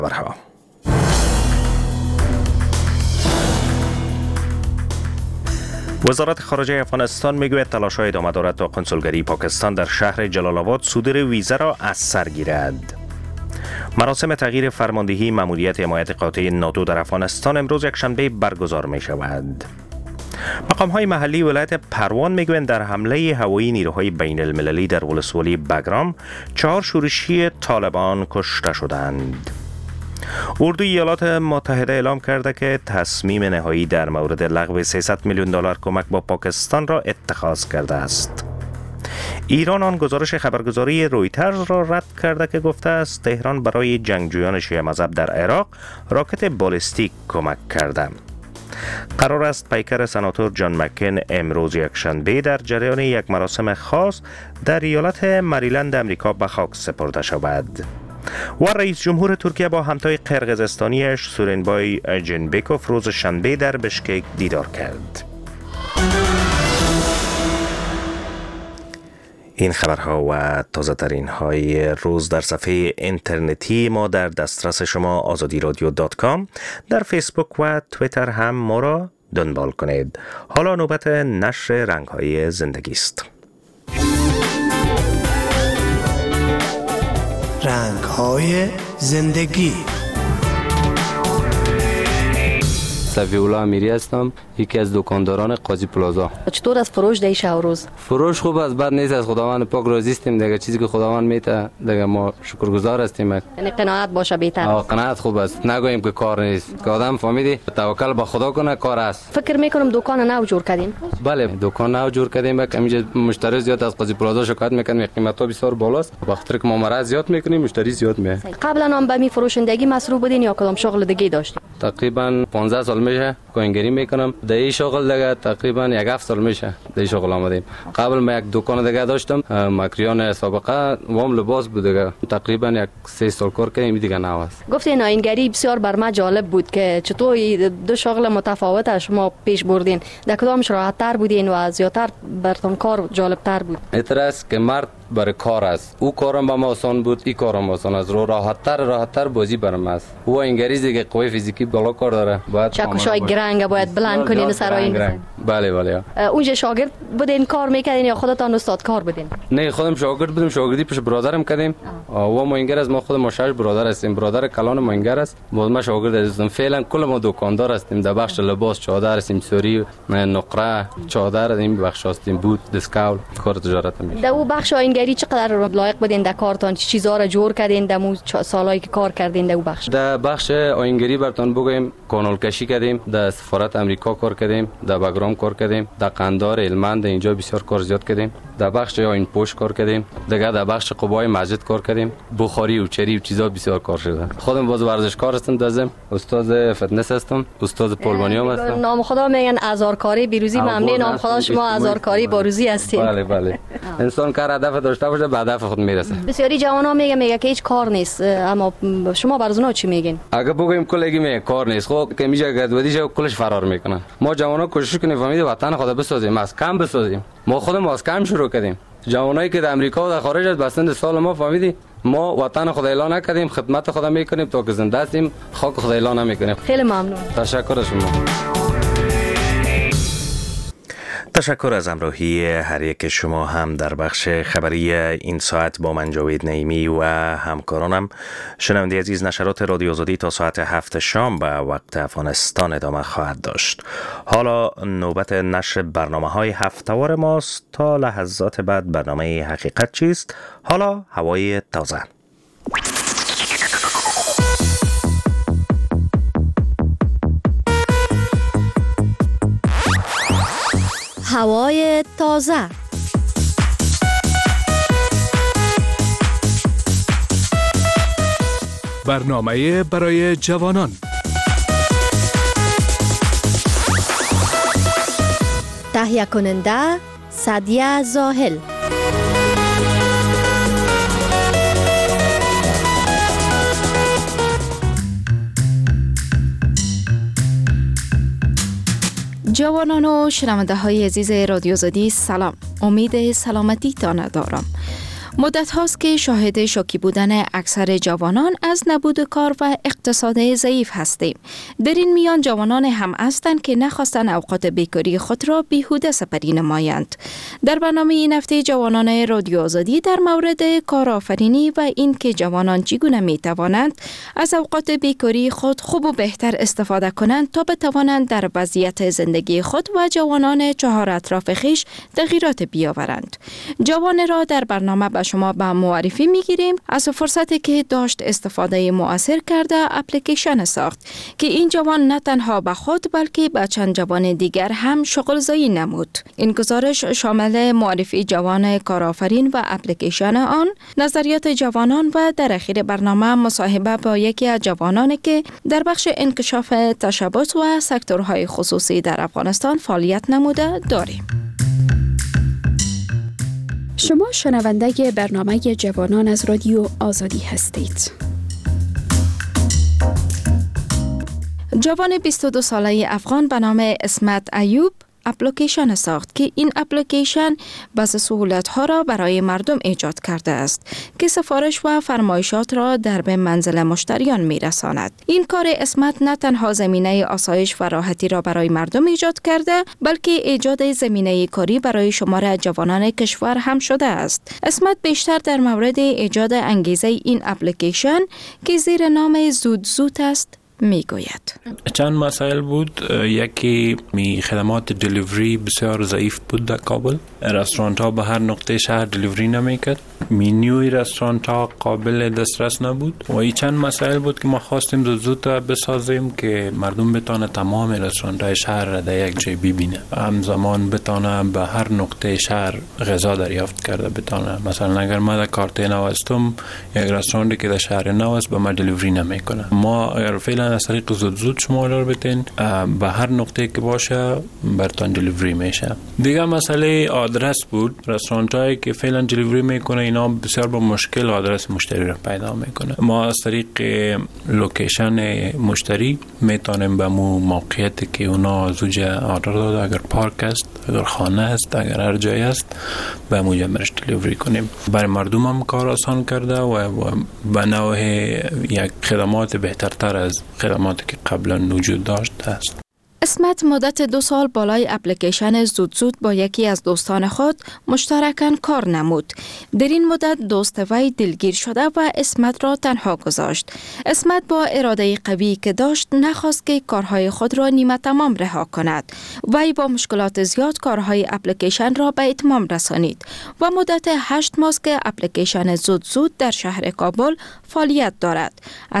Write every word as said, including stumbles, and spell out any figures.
خبرها. وزارت خارجه افغانستان میگوید تلاش‌های ادامه دارد تا کنسولگری پاکستان در شهر جلال آباد صدور ویزا را از سر گیرد. مراسم تغییر فرماندهی ماموریت حمایت قاطع ناتو در افغانستان امروز یکشنبه برگزار می شود. مقام‌های محلی ولایت پروان میگویند در حمله هوایی نیروهای بین المللی در ولسوالی بگرام چهار شورشی طالبان کشته شدند. اردوی ایالات متحده اعلام کرده که تصمیم نهایی در مورد لغو سیصد میلیون دلار کمک با پاکستان را اتخاذ کرده است. ایران آن گزارش خبرگزاری رویترز را رد کرده که گفته است تهران برای جنگجویان شیعه مذهب در عراق راکت بالستیک کمک کرده. قرار است پیکر سناتور جان مکین امروز یکشنبه در جریان یک مراسم خاص در ایالت مریلند امریکا به خاک سپرده شود. و رئیس جمهور ترکیه با همتای قرقیزستانیش سورنبای جنبکوف روز شنبه در بشکک دیدار کرد. این خبرها و تازه ترین های روز در صفحه اینترنتی ما در دسترس شما آزادی رادیو دات کام، در فیسبوک و تویتر هم ما را دنبال کنید. حالا نوبت نشر رنگ های زندگی است. رنگ های زندگی. صفی‌الله امیری هستم، یکی از دکانداران قاضی پلازا. چطور از فروش در شب و روز؟ فروش خوب است، بد نیست. از خداوند پاک راضی هستیم دیگه. چیزی که خداوند میته دیگه ما شکرگزار هستیم. یعنی قناعت باشه بهتر. آه قناعت خوب است، نگوییم که کار نیست. که آدم فهمیدی توکل به خدا کنه کار است. فکر میکنم دکان نو جور کردین. بله دکان نو جور کردیم. اینجا مشتری زیاد از قاضی پلازا شکایت میکنن قیمتا بسیار بالاست. به خاطر که ما مرا زیاد میکنیم مشتری زیاد میاد. قبلا هم به می فروشندگی مصروف بودین یا کدام شغل دیگه داشتین؟ تقریبا پانزده سال میشه کوینگری میکنم. در این شغل دیگه تقریبا یک هفت سال میشه در شغل آمدیم. قبل ما یک دکان دیگه داشتم، مکریان سابقه وام لباس بود دیگه. تقریبا یک سه سال کار کردیم دیگه نه است. گفتین آینگری بسیار بر ما جالب بود که چطور دو شغل متفاوت شما پیش بردین. در کدامش راحت تر بودین و زیاتر براتون کار جالب تر بود؟ اعتراض که مرد برای کار است. او کارم با ما آسان بود، این کارم آسان است. رو راحت تر راحت تر بازی برام است. او انگریزی دیگه قوی فیزیکی بالا کار داره. باید چکشای گرنگ باید بلند کنین سر این. بله بله. اونجا شاگرد بودین کار میکردین یا خودتان استاد کار بودین؟ نه خودم شاگرد بودم، شاگردی پیش برادرم کردیم. و ما انگار از ما خود ما شش برادر هستیم. برادر کلان ما انگار است. باز ما شاگرد هستیم. فعلا کل ما دکاندار هستیم. در بخش لباس، چادر، سیمسوری، نقره، چادر این بخش هستیم. بود، دسکاول، کار تجارت میشه. در اون بخش آینگری چقدر لایق بودین در کارتان؟ چه چیزا را جور کردین در مو سالایی که کار کردین در اون بخش؟ در بخش آینگری براتون بگم کانال کشی کردیم، در سفارت امریکا کار کردیم، در بگرام کار کردیم، در قندار، هلمند اینجا بسیار کار زیاد کردیم. در بخش آیین پوش کار کردیم، دیگه در بخش قبای مسجد کار کردیم، بخاری و چری و چیزا بسیار کار شده. خودم باز ورزشکار هستم، دازم استاد فتنس هستم، استاد پولمانیوم هستم. نام خدا میگن ازارکاری بیروزی، ممنون نام خدا شما ازارکاری باروزی هستین. بله بله. انسان کار هدف داشته باشه به هدف خود میرسه. بسیاری جوانا میگه میگه که هیچ کار نیست، اما شما برای اونا چی میگین؟ اگه بگیم کلگی میگه کار نیست، خب که میشه گدودیش کلش فرار میکنن. ما جوانا کوشش کنیم فهمید وطن خدا بسازیم، از کم بسازیم. ما خودمون از کم شروع کردیم. جوانایی که در امریکا و در خارج از بسند سال ما فهمیدی ما وطن خدا اعلان نکردیم، خدمت خدا میکنیم تا که زنده هستیم، خاک خدا اعلان نمیکنیم. خیلی ممنون. تشکر از شما. تشکر از همراهی هر یک شما هم در بخش خبری این ساعت با من جاوید نعیمی و همکارانم. شنونده عزیز، نشرات رادیو آزادی تا ساعت هفت شام به وقت افغانستان ادامه خواهد داشت. حالا نوبت نشر برنامه های هفته‌وار ماست. تا لحظات بعد برنامه حقیقت چیست؟ حالا هوای تازه. هوای تازه. برنامه برای جوانان. تهیه کننده سعدیه زاهل. جوانان و شنونده های عزیز رادیو آزادی، سلام. امید سلامتی تان دارم. مدت هاست که شاهد شوکی بودن اکثر جوانان از نبود کار و اقتصاد ضعیف هستیم. در این میان جوانان هم هستند که نخواستن اوقات بیکاری خود را بیهوده سپری نمایند. در برنامه این هفته جوانان رادیو آزادی در مورد کارآفرینی و این که جوانان چگونه می توانند از اوقات بیکاری خود خوب و بهتر استفاده کنند تا بتوانند در وضعیت زندگی خود و جوانان چهار اطراف خیش تغییرات بیاورند. جوان را در برنامه به شما به معرفی میگیریم از فرصتی که داشت استفاده مؤثر کرده اپلیکیشن ساخت که این جوان نه تنها به خود بلکه به چند جوان دیگر هم شغل زایی نمود. این گزارش شامل معرفی جوان کارآفرین و اپلیکیشن آن، نظریات جوانان و در اخیر برنامه مصاحبه با یکی از جوانانی که در بخش انکشاف تشبث و سکتورهای خصوصی در افغانستان فعالیت نموده داریم. شما شنونده برنامه جوانان از رادیو آزادی هستید. جوان بیست و دو ساله افغان به نام اسمت ایوب اپلیکیشن ساخت که این اپلیکیشن بعض سهولت‌ها را برای مردم ایجاد کرده است که سفارش و فرمایشات را در به منزل مشتریان می‌رساند. این کار اسمت نه تنها زمینه آسایش و راحتی را برای مردم ایجاد کرده بلکه ایجاد زمینه کاری برای شمار از جوانان کشور هم شده است. اسمت بیشتر در مورد ایجاد انگیزه این اپلیکیشن که زیر نام زود زود است میگوید. چند مسائل بود. یکی می خدمات دلیوری بسیار ضعیف بود در کابل. رستورانت ها به هر نقطه شهر دلیوری نمیکرد. مینیوی رستورانت ها قابل دسترس نبود. و این چند مسائل بود که ما خواستیم زود زود بسازیم که مردم بتونه تمام رستورانت های شهر را در یک جای ببینه. همزمان بتونه به هر نقطه شهر غذا دریافت کرده بتونه. مثلا اگر ما در کارته نو هستم، یک رستورانی که در شهر نو است به ما دلیوری نمیکنه. ما اگر فعلا از طریق زود زود شما را بتین به هر نقطه که باشه برتان دلیوری میشه. دیگه مسئله آدرس بود. رستورانت هایی که فعلا دلیوری میکنه اینا بسیار با مشکل آدرس مشتری را پیدا میکنه. ما از طریق لوکیشن مشتری میتونیم به مو موقعیتی که اونا زوج آردر داده، اگر پارک است، اگر خانه است، اگر هر جای است، به مو جمعش دلیوری کنیم. برای مردم هم کار آسان کرده و به نوع یک خدمات بهترتر از خدماتی که قبلا وجود داشت است. اسمت مدت دو سال بالای اپلیکیشن زود زود با یکی از دوستان خود مشترکاً کار نمود. در این مدت دوست وی دلگیر شده و اسمت را تنها گذاشت. اسمت با اراده قوی که داشت نخواست که کارهای خود را نیمه تمام رها کند. وی با مشکلات زیاد کارهای اپلیکیشن را به اتمام رسانید و مدت هشت ماه که اپلیکیشن زود زود در شهر کابل فعالیت دارد. از